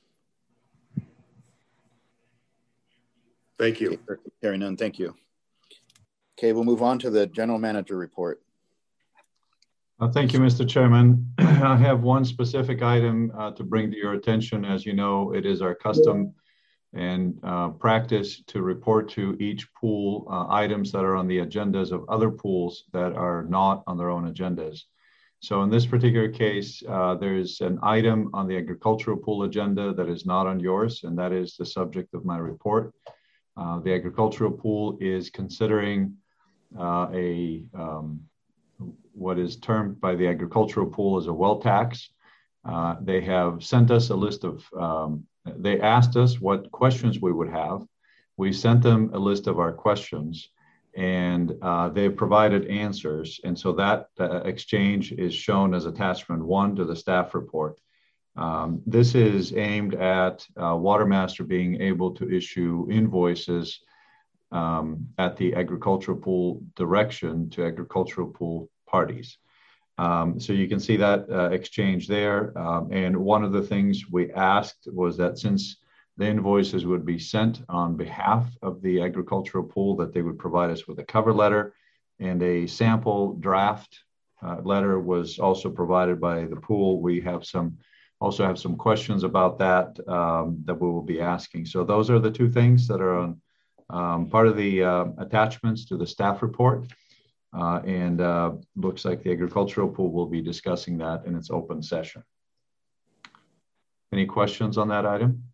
Thank you. Okay, hearing none, thank you. Okay, we'll move on to the general manager report. Uh, thank you, Mister Chairman. I have one specific item uh, to bring to your attention. As you know, it is our custom and uh, practice to report to each pool uh, items that are on the agendas of other pools that are not on their own agendas. So in this particular case, uh, there's an item on the agricultural pool agenda that is not on yours, and that is the subject of my report. Uh, the agricultural pool is considering uh, a um, what is termed by the agricultural pool as a well tax. Uh, they have sent us a list of, um, they asked us what questions we would have. We sent them a list of our questions, and uh, they've provided answers. And so that uh, exchange is shown as attachment one to the staff report. Um, this is aimed at uh, Watermaster being able to issue invoices um, at the agricultural pool direction to agricultural pool parties. Um, so you can see that uh, exchange there. Um, and one of the things we asked was that since the invoices would be sent on behalf of the agricultural pool, that they would provide us with a cover letter, and a sample draft uh, letter was also provided by the pool. We have some also have some questions about that um, that we will be asking. So those are the two things that are on um, part of the uh, attachments to the staff report. Uh, and uh, looks like the agricultural pool will be discussing that in its open session. Any questions on that item?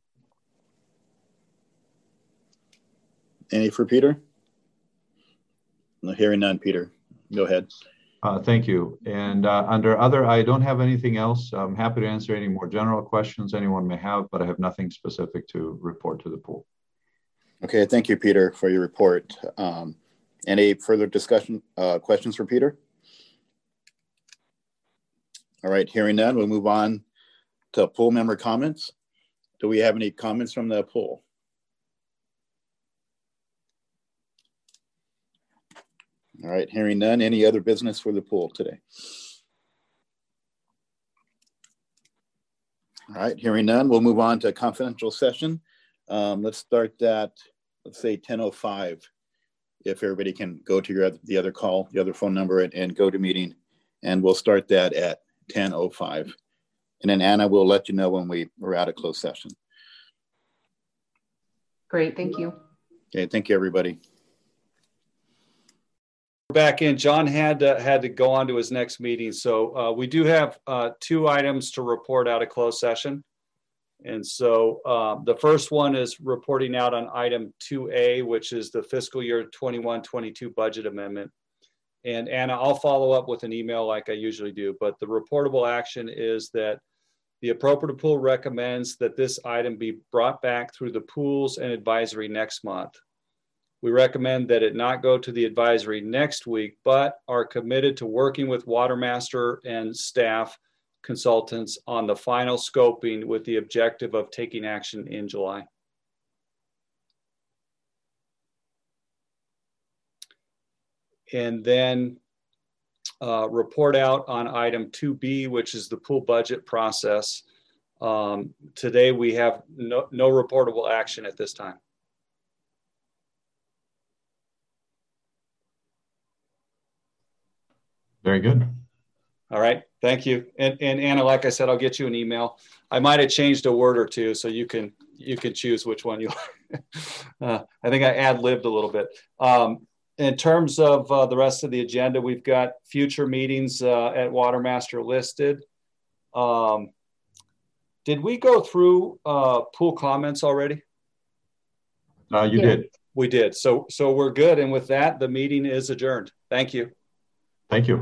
Any for Peter? No, hearing none, Peter. Go ahead. Uh, thank you. And uh, under other, I don't have anything else. I'm happy to answer any more general questions anyone may have, but I have nothing specific to report to the pool. Okay, thank you, Peter, for your report. Um, Any further discussion, uh, questions for Peter? All right, hearing none, we'll move on to pool member comments. Do we have any comments from the pool? All right, hearing none, any other business for the pool today? All right, hearing none, we'll move on to a confidential session. Um, let's start that, let's say ten oh five. If everybody can go to your other, the other call, the other phone number, and, and go to meeting, and we'll start that at ten oh five. And then Anna will let you know when we, we're out of closed session. Great, thank you. Okay, thank you, everybody. We're back in. John had to, had to go on to his next meeting. So uh, we do have uh, two items to report out of closed session. And so uh, the first one is reporting out on item two A, which is the fiscal year twenty-one twenty-two budget amendment. And Anna, I'll follow up with an email like I usually do, but the reportable action is that the appropriate pool recommends that this item be brought back through the pools and advisory next month. We recommend that it not go to the advisory next week, but are committed to working with Watermaster and staff consultants on the final scoping with the objective of taking action in July. And then uh, report out on item two B, which is the pool budget process. Um, today we have no, no reportable action at this time. Very good. All right, thank you. And, and Anna, like I said, I'll get you an email. I might have changed a word or two, so you can you can choose which one you like. uh, I think I ad-libbed a little bit. Um, in terms of uh, the rest of the agenda, we've got future meetings uh, at Watermaster listed. Um, did we go through uh, pool comments already? Uh, you Yeah. did. We did. So so we're good. And with that, the meeting is adjourned. Thank you. Thank you.